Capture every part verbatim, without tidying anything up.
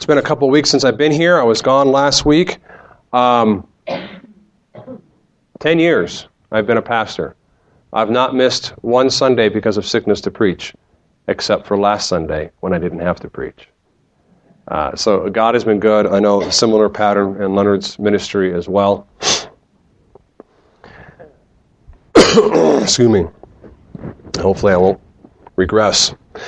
It's been a couple of weeks since I've been here. I was gone last week. Um, ten years I've been a pastor. I've not missed one Sunday because of sickness to preach, except for last Sunday when I didn't have to preach. Uh, so God has been good. I know a similar pattern in Leonard's ministry as well. Excuse me. Hopefully I won't regress.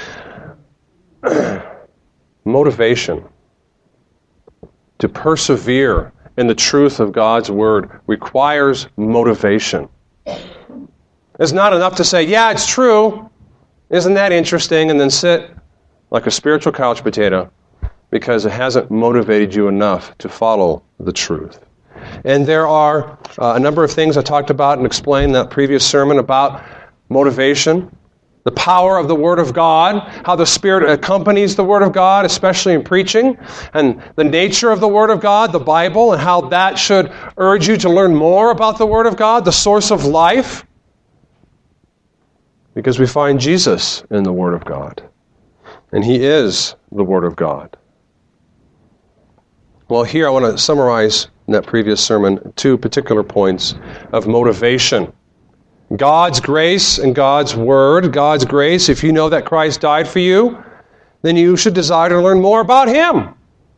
Motivation to persevere in the truth of God's Word requires motivation. It's not enough to say, yeah, it's true. Isn't that interesting? And then sit like a spiritual couch potato because it hasn't motivated you enough to follow the truth. And there are uh, a number of things I talked about and explained in that previous sermon about motivation, the power of the Word of God, how the Spirit accompanies the Word of God, especially in preaching, and the nature of the Word of God, the Bible, and how that should urge you to learn more about the Word of God, the source of life, because we find Jesus in the Word of God, and He is the Word of God. Well, here I want to summarize in that previous sermon two particular points of motivation. God's grace and God's Word. God's grace, if you know that Christ died for you, then you should desire to learn more about Him.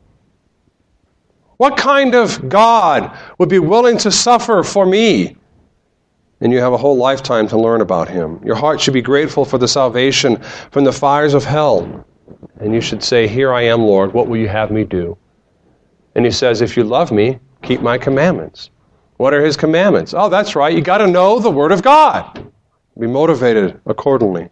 What kind of God would be willing to suffer for me? And you have a whole lifetime to learn about Him. Your heart should be grateful for the salvation from the fires of hell. And you should say, here I am, Lord, what will you have me do? And He says, if you love me, keep my commandments. What are His commandments? Oh, that's right. You got to know the Word of God. Be motivated accordingly.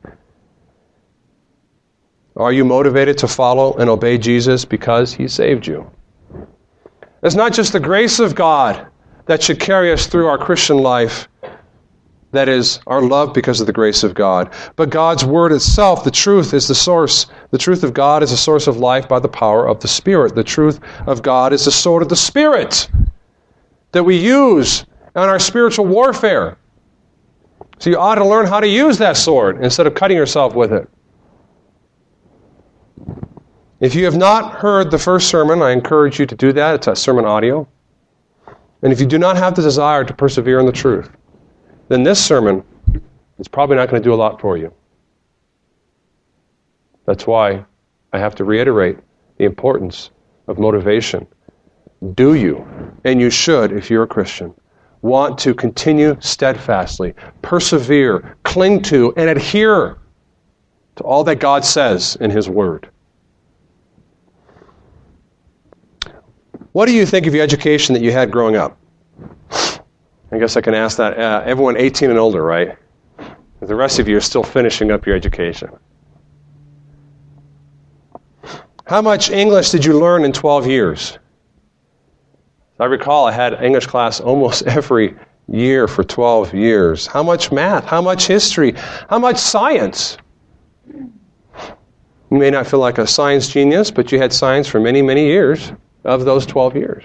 Are you motivated to follow and obey Jesus because He saved you? It's not just the grace of God that should carry us through our Christian life. That is, our love because of the grace of God. But God's Word itself, the truth, is the source. The truth of God is the source of life by the power of the Spirit. The truth of God is the sword of the Spirit that we use in our spiritual warfare. So you ought to learn how to use that sword instead of cutting yourself with it. If you have not heard the first sermon, I encourage you to do that. It's a sermon audio. And if you do not have the desire to persevere in the truth, then this sermon is probably not going to do a lot for you. That's why I have to reiterate the importance of motivation. Do you, and you should if you're a Christian, want to continue steadfastly, persevere, cling to, and adhere to all that God says in His Word? What do you think of your education that you had growing up? I guess I can ask that. Uh, everyone eighteen and older, right? The rest of you are still finishing up your education. How much English did you learn in twelve years? I recall I had English class almost every year for twelve years. How much math? How much history? How much science? You may not feel like a science genius, but you had science for many, many years of those twelve years.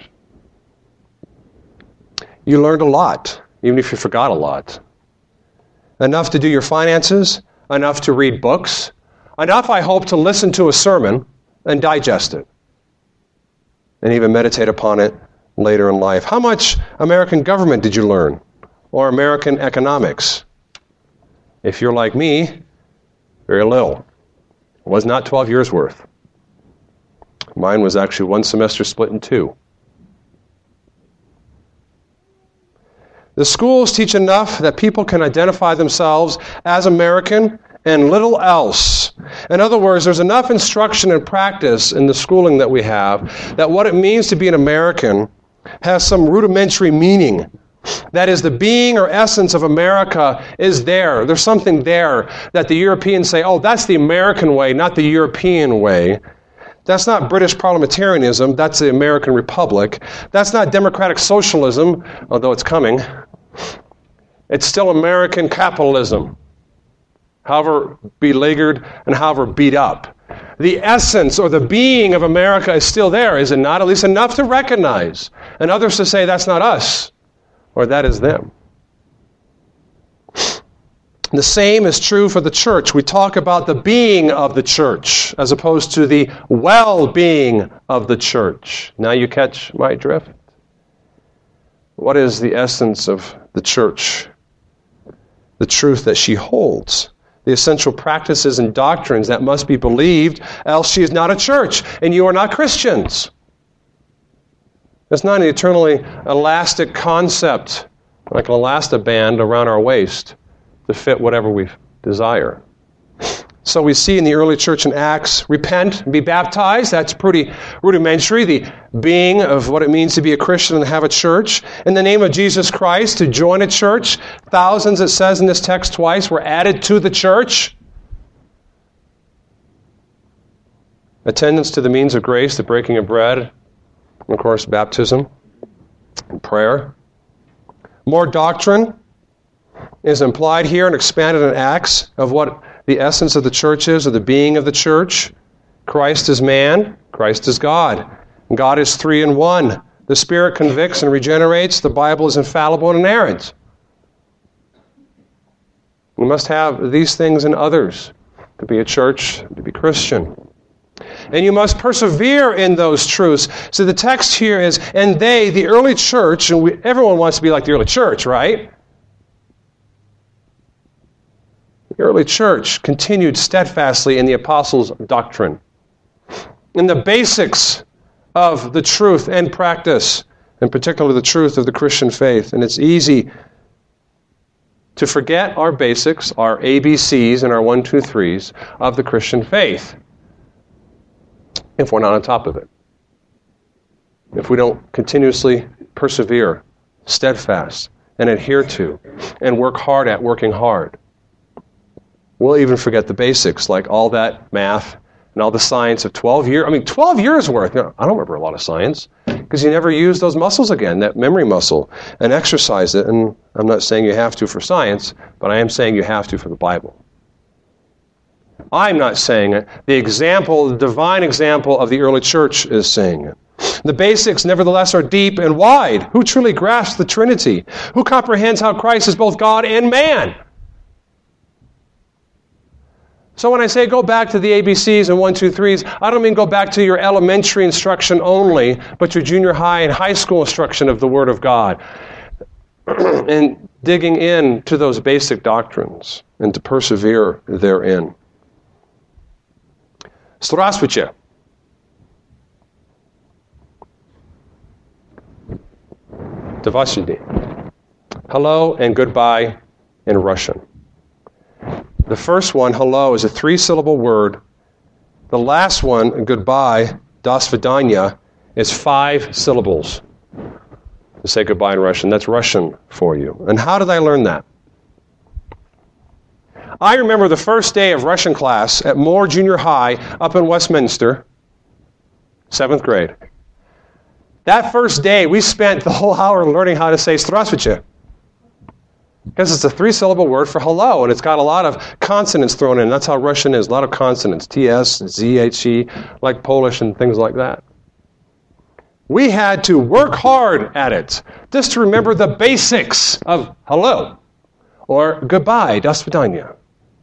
You learned a lot, even if you forgot a lot. Enough to do your finances, enough to read books, enough, I hope, to listen to a sermon and digest it, and even meditate upon it later in life. How much American government did you learn? Or American economics? If you're like me, very little. It was not twelve years worth. Mine was actually one semester split in two. The schools teach enough that people can identify themselves as American and little else. In other words, there's enough instruction and practice in the schooling that we have that what it means to be an American has some rudimentary meaning. That is, the being or essence of America is there. There's something there that the Europeans say, oh, that's the American way, not the European way. That's not British parliamentarianism, that's the American Republic. That's not democratic socialism, although it's coming. It's still American capitalism, however beleaguered and however beat up. The essence or the being of America is still there, is it not? At least enough to recognize, and others to say that's not us, or that is them. The same is true for the church. We talk about the being of the church as opposed to the well-being of the church. Now you catch my drift? What is the essence of the church? The truth that she holds. The essential practices and doctrines that must be believed, else she is not a church, and you are not Christians. It's not an eternally elastic concept, like an elastiband around our waist, to fit whatever we desire. So we see in the early church in Acts, repent, be baptized. That's pretty rudimentary, the being of what it means to be a Christian and have a church. In the name of Jesus Christ, to join a church. Thousands, it says in this text twice, were added to the church. Attendance to the means of grace, the breaking of bread, and of course, baptism and prayer. More doctrine is implied here and expanded in Acts of what the essence of the church is, or the being of the church. Christ is man, Christ is God. And God is three in one. The Spirit convicts and regenerates. The Bible is infallible and inerrant. We must have these things in others to be a church, to be Christian. And you must persevere in those truths. So the text here is, and they, the early church, and we, everyone wants to be like the early church, right? The early church continued steadfastly in the apostles' doctrine, in the basics of the truth and practice, in particular the truth of the Christian faith. And it's easy to forget our basics, our A B Cs and our one, two, threes of the Christian faith if we're not on top of it. If we don't continuously persevere, steadfast, and adhere to, and work hard at working hard. We'll even forget the basics, like all that math and all the science of twelve years. I mean, twelve years worth. You know, I don't remember a lot of science because you never use those muscles again, that memory muscle, and exercise it. And I'm not saying you have to for science, but I am saying you have to for the Bible. I'm not saying it. The example, the divine example of the early church is saying it. The basics, nevertheless, are deep and wide. Who truly grasps the Trinity? Who comprehends how Christ is both God and man? So when I say go back to the A B Cs and one, two, threes, I don't mean go back to your elementary instruction only, but your junior high and high school instruction of the Word of God. And digging in to those basic doctrines and to persevere therein. Здравствуйте. Hello and goodbye in Russian. The first one, hello, is a three-syllable word. The last one, goodbye, до свидания, is five syllables. To say goodbye in Russian. That's Russian for you. And how did I learn that? I remember the first day of Russian class at Moore Junior High up in Westminster, seventh grade. That first day, we spent the whole hour learning how to say здравствуйте. Because it's a three-syllable word for hello, and it's got a lot of consonants thrown in. That's how Russian is, a lot of consonants, T S, Z H E, like Polish and things like that. We had to work hard at it, just to remember the basics of hello, or goodbye, до свидания.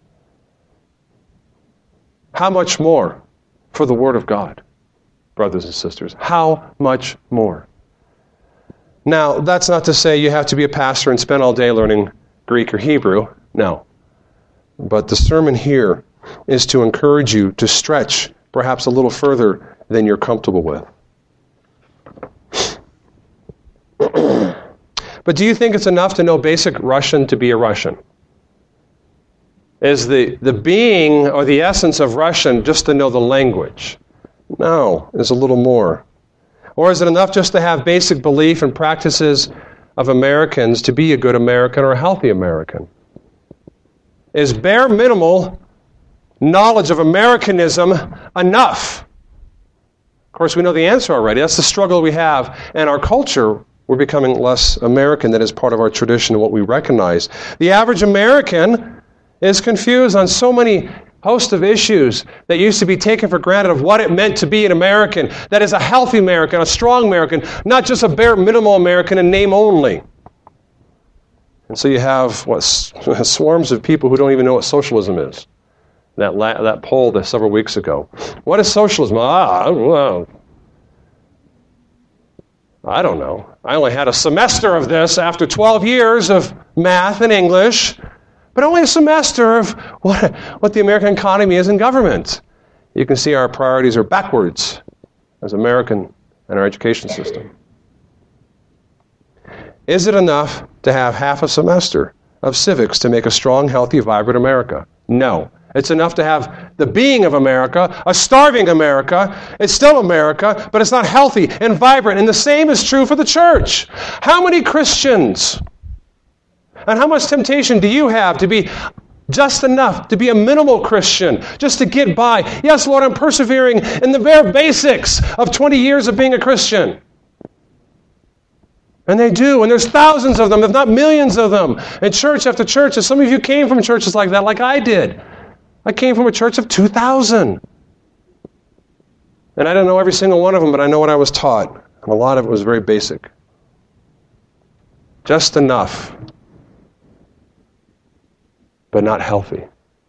How much more for the Word of God, brothers and sisters? How much more? Now, that's not to say you have to be a pastor and spend all day learning Greek or Hebrew. No. But the sermon here is to encourage you to stretch perhaps a little further than you're comfortable with. But do you think it's enough to know basic Russian to be a Russian? Is the, the being or the essence of Russian just to know the language? No, there's a little more. Or is it enough just to have basic belief and practices of Americans to be a good American or a healthy American? Is bare minimal knowledge of Americanism enough? Of course, we know the answer already. That's the struggle we have. And our culture, we're becoming less American. That is part of our tradition and what we recognize. The average American is confused on so many host of issues that used to be taken for granted of what it meant to be an American. That is a healthy American, a strong American, not just a bare minimal American in name only. And so you have what swarms of people who don't even know what socialism is. That la- that poll that several weeks ago. What is socialism? Ah, well, I don't know. I only had a semester of this after twelve years of math and English, but only a semester of what, what the American economy is in government. You can see our priorities are backwards as American and our education system. Is it enough to have half a semester of civics to make a strong, healthy, vibrant America? No. It's enough to have the being of America, a starving America. It's still America, but it's not healthy and vibrant. And the same is true for the church. How many Christians and how much temptation do you have to be just enough, to be a minimal Christian, just to get by? Yes, Lord, I'm persevering in the bare basics of twenty years of being a Christian. And they do, and there's thousands of them, if not millions of them, in church after church. And some of you came from churches like that, like I did. I came from a church of two thousand. And I don't know every single one of them, but I know what I was taught. And a lot of it was very basic. Just enough, but not healthy.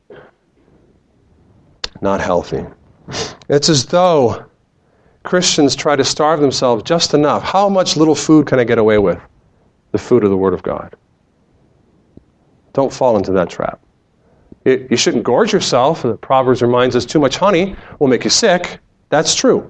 Not healthy. It's as though Christians try to starve themselves just enough. How much little food can I get away with? The food of the Word of God. Don't fall into that trap. You shouldn't gorge yourself. The Proverbs reminds us too much honey will make you sick. That's true.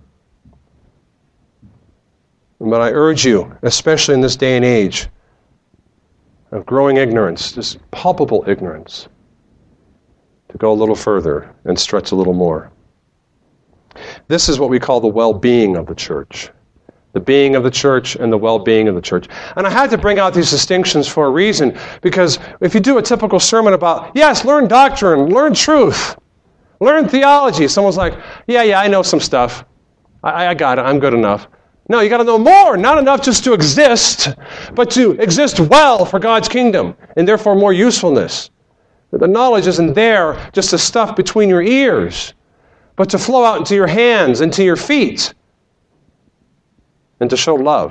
But I urge you, especially in this day and age of growing ignorance, this palpable ignorance, to go a little further and stretch a little more. This is what we call the well-being of the church. The being of the church and the well-being of the church. And I had to bring out these distinctions for a reason, because if you do a typical sermon about, yes, learn doctrine, learn truth, learn theology, someone's like, yeah, yeah, I know some stuff. I, I got it. I'm good enough. No, you got to know more. Not enough just to exist, but to exist well for God's kingdom, and therefore more usefulness. The knowledge isn't there just to stuff between your ears, but to flow out into your hands, into your feet, and to show love.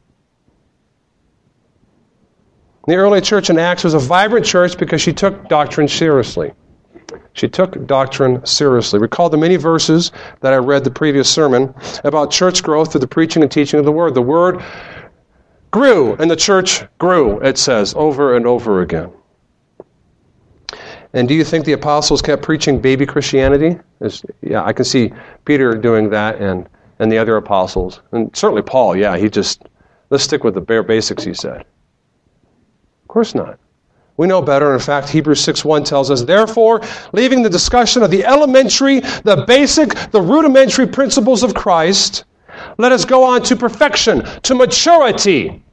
The early church in Acts was a vibrant church because she took doctrine seriously. She took doctrine seriously. Recall the many verses that I read the previous sermon about church growth through the preaching and teaching of the Word. The Word grew, and the church grew, it says, over and over again. And do you think the apostles kept preaching baby Christianity? It's, yeah, I can see Peter doing that, and and the other apostles. And certainly Paul, yeah, he just, let's stick with the bare basics, he said. Of course not. We know better. In fact, Hebrews six one tells us, therefore, leaving the discussion of the elementary, the basic, the rudimentary principles of Christ, let us go on to perfection, to maturity.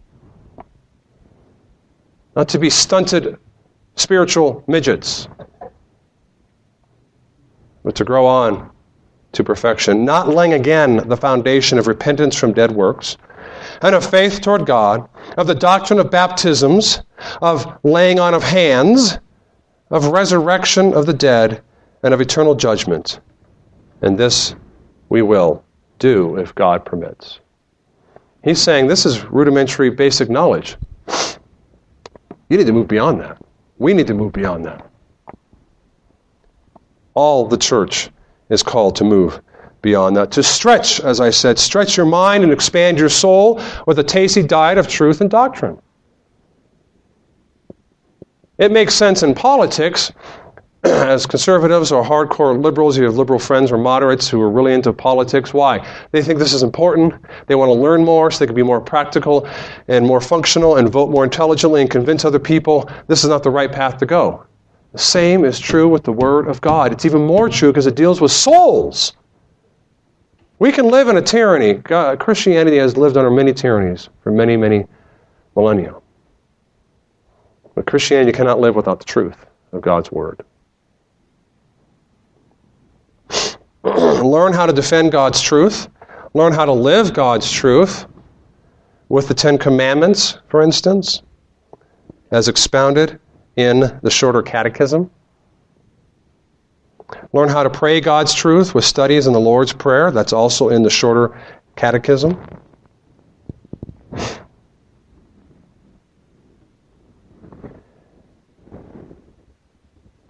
Not to be stunted spiritual midgets, but to grow on to perfection, not laying again the foundation of repentance from dead works, and of faith toward God, of the doctrine of baptisms, of laying on of hands, of resurrection of the dead, and of eternal judgment. And this we will do if God permits. He's saying this is rudimentary basic knowledge. You need to move beyond that. We need to move beyond that. All the church is called to move beyond that. To stretch, as I said, stretch your mind and expand your soul with a tasty diet of truth and doctrine. It makes sense in politics. As conservatives or hardcore liberals, you have liberal friends or moderates who are really into politics. Why? They think this is important. They want to learn more so they can be more practical and more functional and vote more intelligently and convince other people this is not the right path to go. The same is true with the Word of God. It's even more true because it deals with souls. We can live in a tyranny. God, Christianity has lived under many tyrannies for many, many millennia. But Christianity cannot live without the truth of God's Word. Learn how to defend God's truth. Learn how to live God's truth with the Ten Commandments, for instance, as expounded in the shorter catechism. Learn how to pray God's truth with studies in the Lord's Prayer. That's also in the shorter catechism.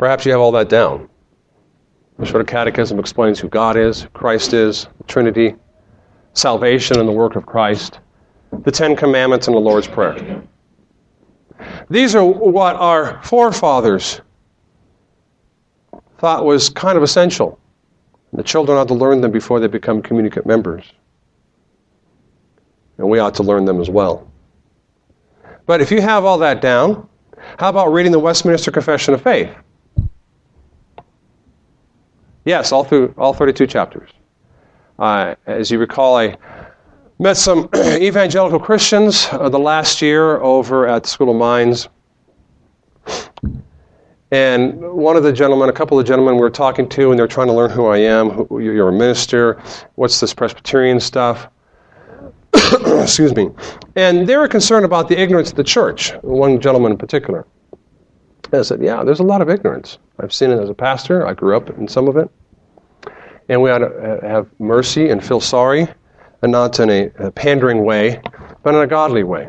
Perhaps you have all that down. The Shorter Catechism explains who God is, who Christ is, the Trinity, salvation and the work of Christ, the Ten Commandments, and the Lord's Prayer. These are what our forefathers thought was kind of essential. The children ought to learn them before they become communicant members. And we ought to learn them as well. But if you have all that down, how about reading the Westminster Confession of Faith? Yes, all through all thirty-two chapters. Uh, as you recall, I met some evangelical Christians uh, the last year over at the School of Mines. And one of the gentlemen, a couple of gentlemen we were talking to, and they're trying to learn who I am, who, you're a minister, what's this Presbyterian stuff? Excuse me. And they were concerned about the ignorance of the church, one gentleman in particular. And I said, yeah, there's a lot of ignorance. I've seen it as a pastor. I grew up in some of it. And we ought to have mercy and feel sorry, and not in a, a pandering way, but in a godly way.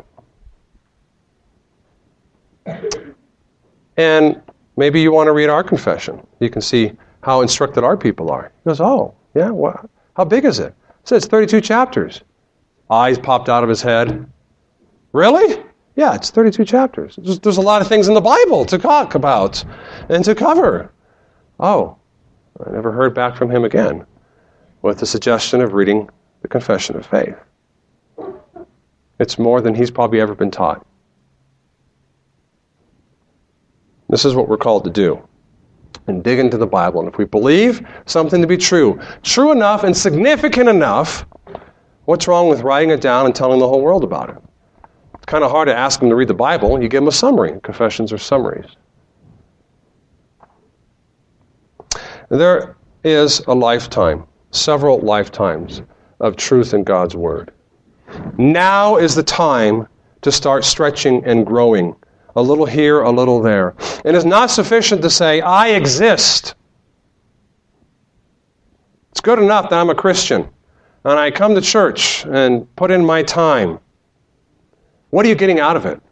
And maybe you want to read our confession. You can see how instructed our people are. He goes, oh, yeah, well, how big is it? It says thirty-two chapters. Eyes popped out of his head. Really? Yeah, it's thirty-two chapters. There's, there's a lot of things in the Bible to talk about and to cover. Oh, I never heard back from him again with the suggestion of reading the Confession of Faith. It's more than he's probably ever been taught. This is what we're called to do. And dig into the Bible. And if we believe something to be true, true enough and significant enough, what's wrong with writing it down and telling the whole world about it? It's kind of hard to ask them to read the Bible. You give them a summary. Confessions are summaries. There is a lifetime, several lifetimes, of truth in God's Word. Now is the time to start stretching and growing. A little here, a little there. And it's not sufficient to say, I exist. It's good enough that I'm a Christian and I come to church and put in my time. What are you getting out of it?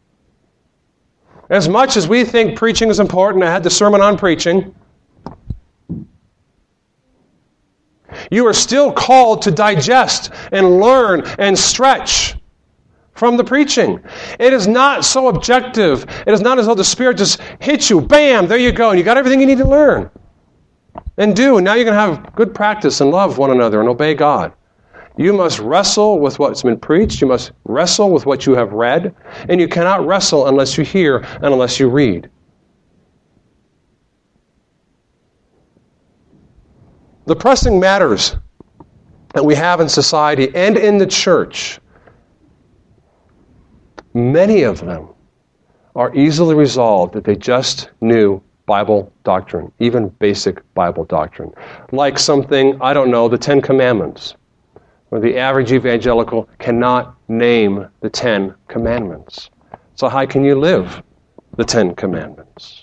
As much as we think preaching is important, I had the sermon on preaching. You are still called to digest and learn and stretch from the preaching. It is not so objective. It is not as though the Spirit just hits you, bam, there you go, and you got everything you need to learn and do. And now you're going to have good practice and love one another and obey God. You must wrestle with what's been preached. You must wrestle with what you have read. And you cannot wrestle unless you hear and unless you read. The pressing matters that we have in society and in the church, many of them are easily resolved if they just knew Bible doctrine, even basic Bible doctrine. Like something, I don't know, the Ten Commandments, where the average evangelical cannot name the Ten Commandments. So how can you live the Ten Commandments?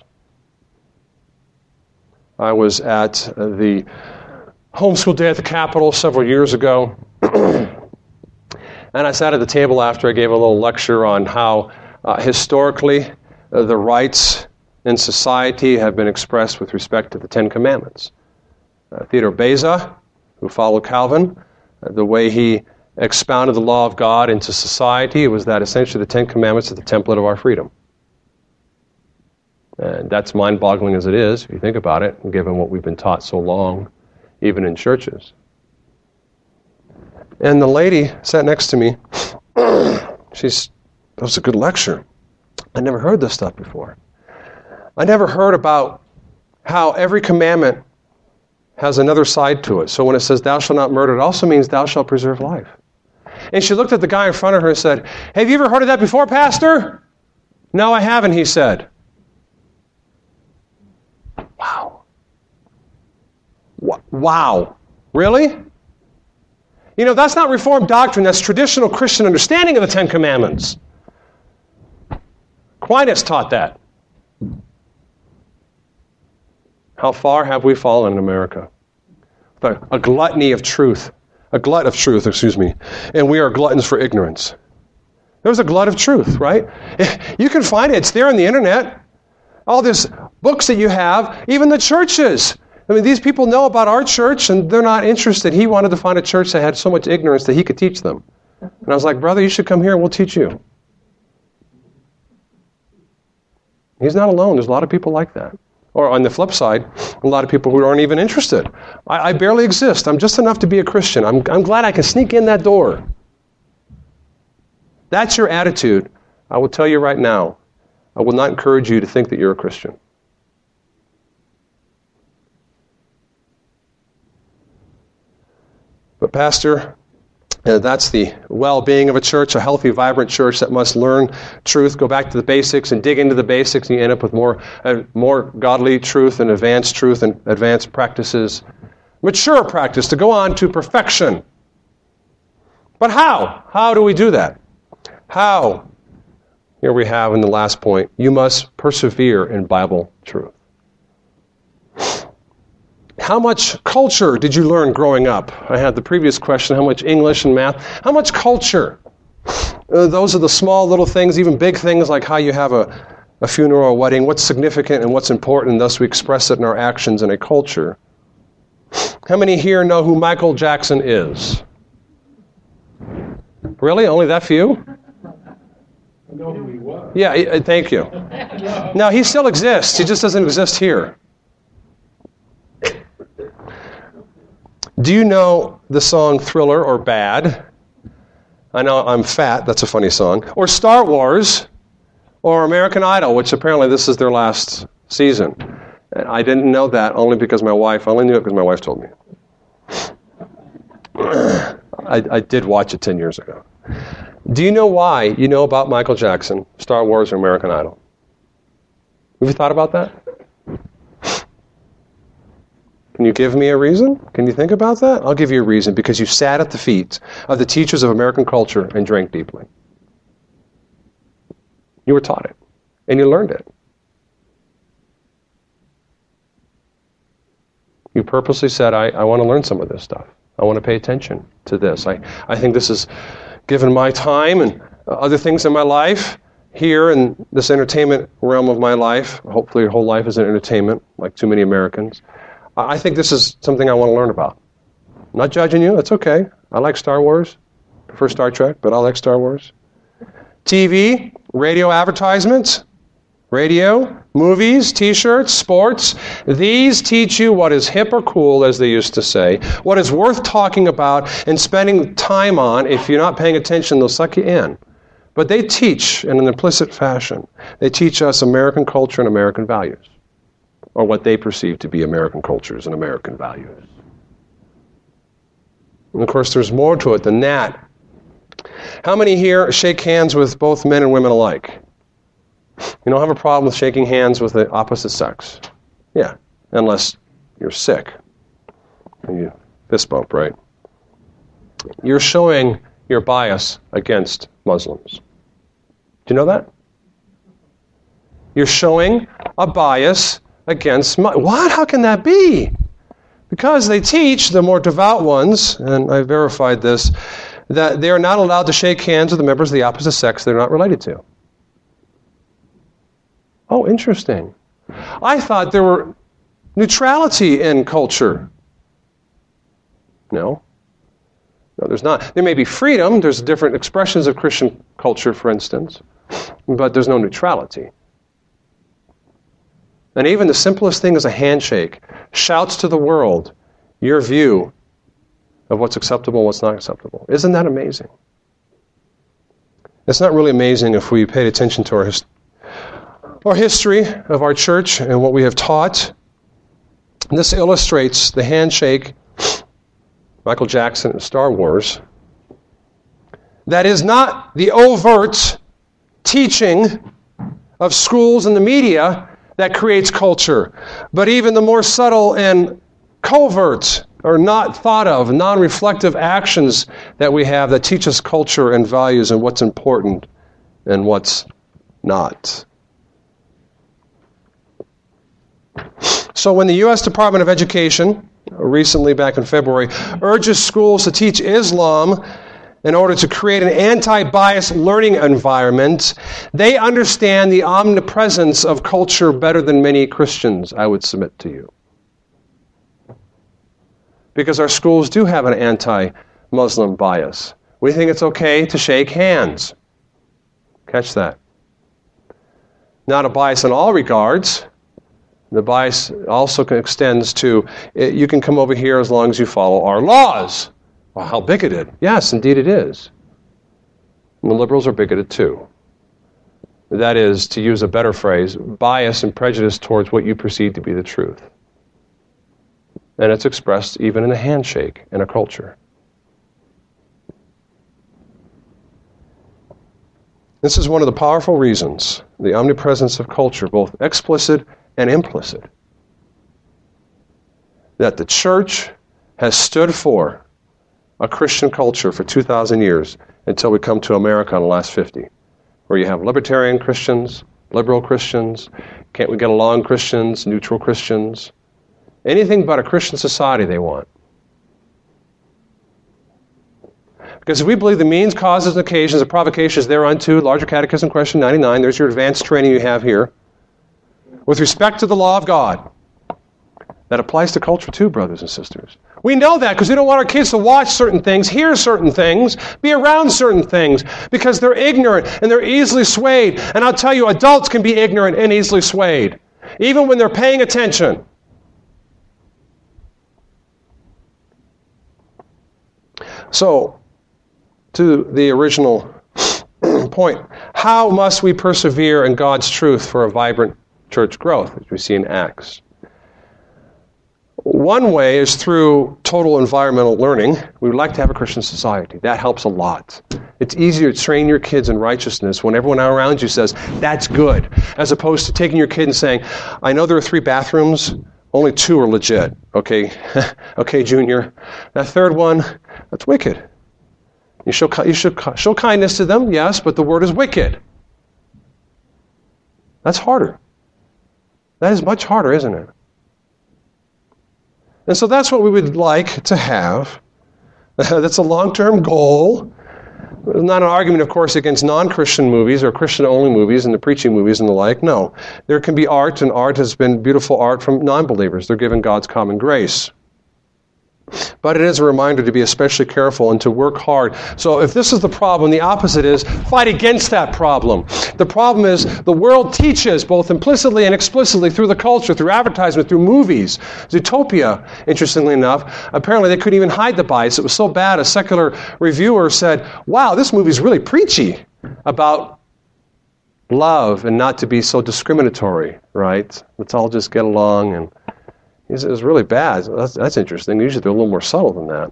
I was at the homeschool day at the Capitol several years ago, and I sat at the table after I gave a little lecture on how uh, historically uh, the rights in society have been expressed with respect to the Ten Commandments. Uh, Theodore Beza, who followed Calvin, uh, the way he expounded the law of God into society was that essentially the Ten Commandments are the template of our freedom. And that's mind-boggling as it is, if you think about it, given what we've been taught so long, even in churches. And the lady sat next to me. She's, that was a good lecture. I never heard this stuff before. I never heard about how every commandment has another side to it. So when it says, thou shalt not murder, it also means thou shalt preserve life. And she looked at the guy in front of her and said, have you ever heard of that before, Pastor? No, I haven't, he said. Wow. Wow. Really? You know, that's not Reformed doctrine. That's traditional Christian understanding of the Ten Commandments. Aquinas taught that. How far have we fallen in America? A gluttony of truth. A glut of truth, excuse me. And we are gluttons for ignorance. There was a glut of truth, right? You can find it. It's there on the internet. all these books that you have, even the churches. I mean, these people know about our church, and they're not interested. He wanted to find a church that had so much ignorance that he could teach them. And I was like, brother, you should come here and we'll teach you. He's not alone. There's a lot of people like that. Or on the flip side, a lot of people who aren't even interested. I, I barely exist. I'm just enough to be a Christian. I'm, I'm glad I can sneak in that door. That's your attitude. I will tell you right now, I will not encourage you to think that you're a Christian. But Pastor, uh, that's the well-being of a church, a healthy, vibrant church that must learn truth, go back to the basics and dig into the basics, and you end up with more, uh, more godly truth and advanced truth and advanced practices. Mature practice to go on to perfection. But how? How do we do that? How? Here we have in the last point, you must persevere in Bible truth. How much culture did you learn growing up? I had the previous question, how much English and math? How much culture? Uh, those are the small little things, even big things like how you have a, a funeral or a wedding, what's significant and what's important, and thus we express it in our actions in a culture. How many here know who Michael Jackson is? Really? Only that few? I know who he was. Yeah, uh, thank you. Now, he still exists. He just doesn't exist here. Do you know the song Thriller or Bad? I know I'm fat. That's a funny song. Or Star Wars. Or American Idol, which apparently this is their last season. And I didn't know that only because my wife, I only knew it because my wife told me. I, I did watch it ten years ago. Do you know why you know about Michael Jackson, Star Wars, or American Idol? Have you thought about that? Can you give me a reason? Can you think about that? I'll give you a reason. Because you sat at the feet of the teachers of American culture and drank deeply. You were taught it. And you learned it. You purposely said, I, I want to learn some of this stuff. I want to pay attention to this. I, I think this is, given my time and other things in my life, here in this entertainment realm of my life, hopefully your whole life is an entertainment, like too many Americans, I think this is something I want to learn about. I'm not judging you. That's okay. I like Star Wars. I prefer Star Trek, but I like Star Wars. T V, radio advertisements, radio, movies, T-shirts, sports. These teach you what is hip or cool, as they used to say, what is worth talking about and spending time on. If you're not paying attention, they'll suck you in. But they teach in an implicit fashion. They teach us American culture and American values, or what they perceive to be American cultures and American values. And of course, there's more to it than that. How many here shake hands with both men and women alike? You don't have a problem with shaking hands with the opposite sex. Yeah, unless you're sick. And you fist bump, right? You're showing your bias against Muslims. Do you know that? You're showing a bias against Muslims. What? How can that be? Because they teach, the more devout ones, and I verified this, that they are not allowed to shake hands with the members of the opposite sex they're not related to. Oh, interesting. I thought there were neutrality in culture. No. No, there's not. There may be freedom. There's different expressions of Christian culture, for instance. But there's no neutrality. And even the simplest thing as a handshake shouts to the world your view of what's acceptable and what's not acceptable. Isn't that amazing? It's not really amazing if we paid attention to our, his- our history of our church and what we have taught. And this illustrates the handshake, Michael Jackson and Star Wars, that is not the overt teaching of schools and the media that creates culture, but even the more subtle and covert or not thought of, non-reflective actions that we have that teach us culture and values and what's important and what's not. So when the U S Department of Education, recently back in February, urges schools to teach Islam in order to create an anti-bias learning environment, they understand the omnipresence of culture better than many Christians, I would submit to you. Because our schools do have an anti-Muslim bias. We think it's okay to shake hands. Catch that. Not a bias in all regards. The bias also extends to, you can come over here as long as you follow our laws. Well, how bigoted. Yes, indeed it is. And the liberals are bigoted too. That is, to use a better phrase, bias and prejudice towards what you perceive to be the truth. And it's expressed even in a handshake in a culture. This is one of the powerful reasons, the omnipresence of culture, both explicit and implicit, that the church has stood for a Christian culture for two thousand years until we come to America in the last fifty, where you have libertarian Christians, liberal Christians, can't we get along Christians, neutral Christians, anything but a Christian society they want. Because if we believe the means, causes, and occasions of provocations thereunto, Larger Catechism, question ninety-nine, there's your advanced training you have here, with respect to the law of God. That applies to culture too, brothers and sisters. We know that because we don't want our kids to watch certain things, hear certain things, be around certain things, because they're ignorant and they're easily swayed. And I'll tell you, adults can be ignorant and easily swayed, even when they're paying attention. So, to the original point, how must we persevere in God's truth for a vibrant church growth, as we see in Acts? One way is through total environmental learning. We would like to have a Christian society. That helps a lot. It's easier to train your kids in righteousness when everyone around you says, that's good, as opposed to taking your kid and saying, I know there are three bathrooms, only two are legit. Okay, okay, Junior. That third one, that's wicked. You show, you should show kindness to them, yes, but the word is wicked. That's harder. That is much harder, isn't it? And so that's what we would like to have. That's a long-term goal. It's not an argument, of course, against non-Christian movies or Christian-only movies and the preaching movies and the like. No. There can be art, and art has been beautiful art from non-believers. They're given God's common grace. But it is a reminder to be especially careful and to work hard. So if this is the problem, the opposite is fight against that problem. The problem is the world teaches both implicitly and explicitly through the culture, through advertisement, through movies. Zootopia, interestingly enough, apparently they couldn't even hide the bias. It was so bad, a secular reviewer said, wow, this movie's really preachy about love and not to be so discriminatory, right? Let's all just get along. And it was really bad. That's, that's interesting. Usually they're a little more subtle than that.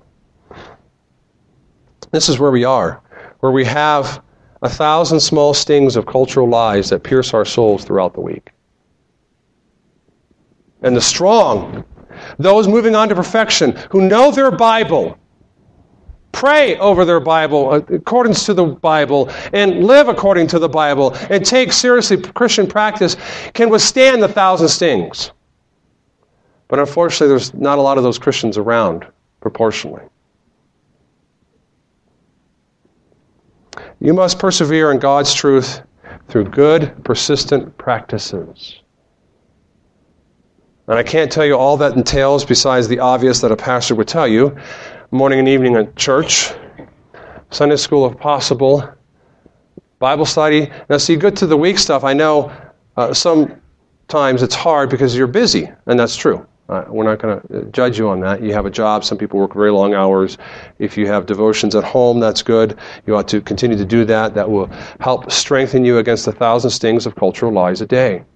This is where we are, where we have a thousand small stings of cultural lies that pierce our souls throughout the week. And the strong, those moving on to perfection, who know their Bible, pray over their Bible, according to the Bible, and live according to the Bible, and take seriously Christian practice, can withstand the thousand stings. But unfortunately, there's not a lot of those Christians around, proportionally. You must persevere in God's truth through good, persistent practices. And I can't tell you all that entails besides the obvious that a pastor would tell you. Morning and evening at church, Sunday school if possible, Bible study. Now see, good to the week stuff, I know uh, sometimes it's hard because you're busy, and that's true. Uh, we're not going to judge you on that. You have a job. Some people work very long hours. If you have devotions at home, that's good. You ought to continue to do that. That will help strengthen you against a thousand stings of cultural lies a day.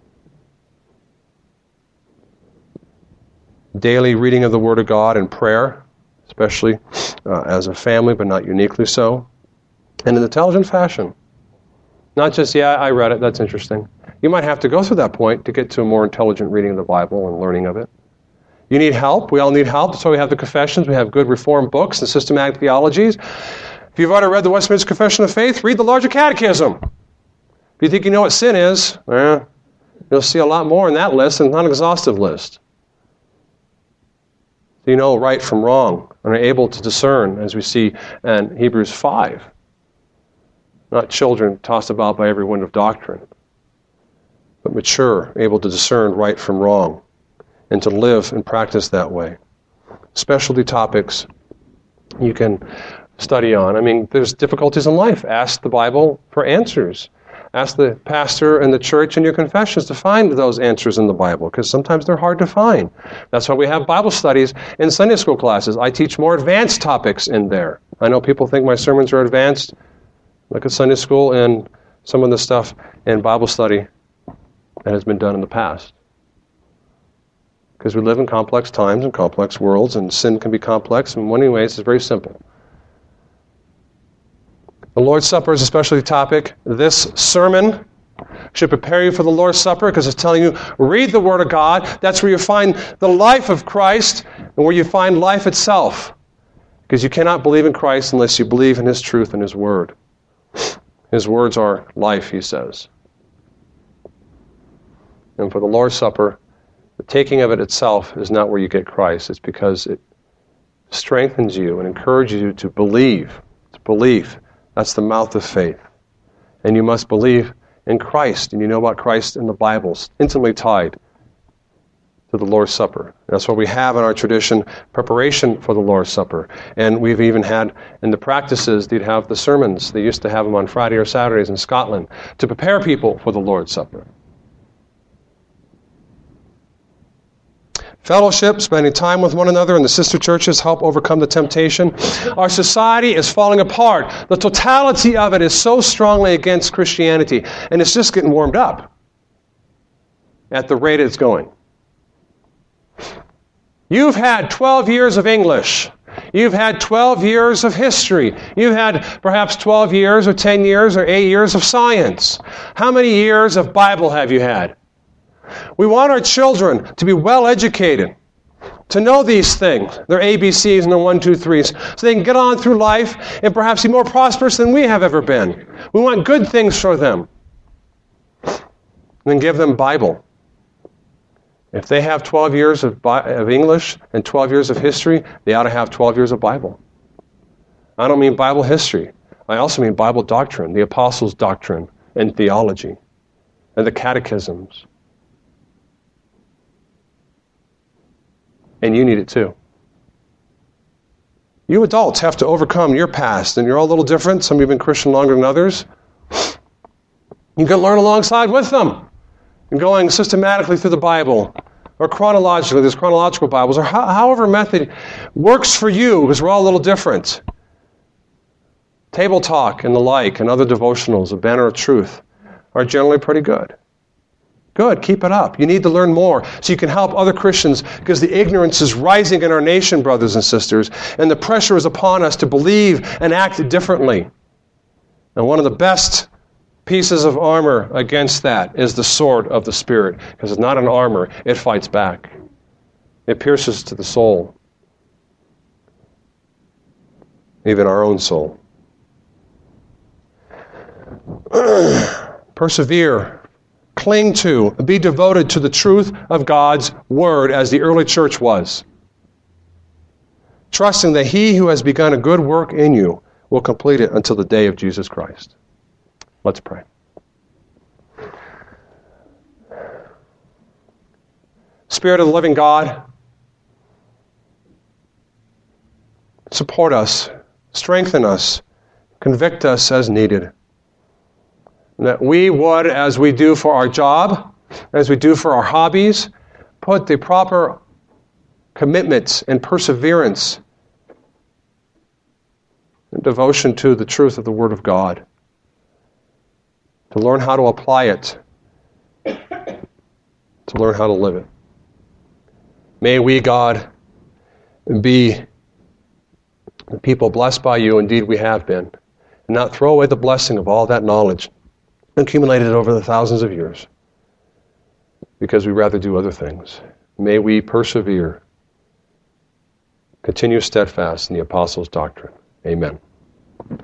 Daily reading of the Word of God and prayer, especially uh, as a family, but not uniquely so. And in intelligent fashion. Not just, yeah, I read it, that's interesting. You might have to go through that point to get to a more intelligent reading of the Bible and learning of it. You need help. We all need help. That's why we have the confessions. We have good Reformed books and systematic theologies. If you've already read the Westminster Confession of Faith, read the Larger Catechism. If you think you know what sin is, eh, you'll see a lot more in that list, and not an exhaustive list. So you know right from wrong. and are able to discern, as we see in Hebrews five. Not children tossed about by every wind of doctrine, but mature, able to discern right from wrong, and to live and practice that way. Specialty topics you can study on. I mean, there's difficulties in life. Ask the Bible for answers. Ask the pastor and the church in your confessions to find those answers in the Bible, because sometimes they're hard to find. That's why we have Bible studies in Sunday school classes. I teach more advanced topics in there. I know people think my sermons are advanced. Look at Sunday school and some of the stuff in Bible study that has been done in the past. Because we live in complex times and complex worlds, and sin can be complex. In many ways, it's very simple. The Lord's Supper is a specialty topic. This sermon should prepare you for the Lord's Supper, because it's telling you, read the Word of God. That's where you find the life of Christ and where you find life itself. Because you cannot believe in Christ unless you believe in His truth and His Word. His words are life, He says. And for the Lord's Supper, the taking of it itself is not where you get Christ. It's because it strengthens you and encourages you to believe. It's belief. That's the mouth of faith. And you must believe in Christ. And you know about Christ in the Bible, intimately tied to the Lord's Supper. That's what we have in our tradition, preparation for the Lord's Supper. And we've even had in the practices, they'd have the sermons. They used to have them on Friday or Saturdays in Scotland to prepare people for the Lord's Supper. Fellowship, spending time with one another, and the sister churches help overcome the temptation. Our society is falling apart. The totality of it is so strongly against Christianity, and it's just getting warmed up at the rate it's going. You've had twelve years of English. You've had twelve years of history. You've had perhaps twelve years or ten years or eight years of science. How many years of Bible have you had? We want our children to be well educated, to know these things, their A B Cs and their one, two, threes, so they can get on through life and perhaps be more prosperous than we have ever been. We want good things for them. And then give them Bible. If they have twelve years of, of English and twelve years of history, they ought to have twelve years of Bible. I don't mean Bible history. I also mean Bible doctrine, the apostles' doctrine and theology, and the catechisms. And you need it too. You adults have to overcome your past, and you're all a little different. Some of you have been Christian longer than others. You can learn alongside with them. And going systematically through the Bible, or chronologically, there's chronological Bibles, or ho- however method works for you, because we're all a little different. Table Talk and the like, and other devotionals, A Banner of Truth, are generally pretty good. Good, keep it up. You need to learn more so you can help other Christians, because the ignorance is rising in our nation, brothers and sisters, and the pressure is upon us to believe and act differently. And one of the best pieces of armor against that is the sword of the Spirit, because it's not an armor, it fights back. It pierces to the soul, even our own soul. Persevere. Cling to, be devoted to the truth of God's Word as the early church was. Trusting that He who has begun a good work in you will complete it until the day of Jesus Christ. Let's pray. Spirit of the living God, support us, strengthen us, convict us as needed. That we would, as we do for our job, as we do for our hobbies, put the proper commitments and perseverance and devotion to the truth of the Word of God, to learn how to apply it, to learn how to live it. May we, God, be the people blessed by You, indeed we have been, and not throw away the blessing of all that knowledge accumulated over the thousands of years because we rather do other things. May we persevere, continue steadfast in the apostles' doctrine. Amen.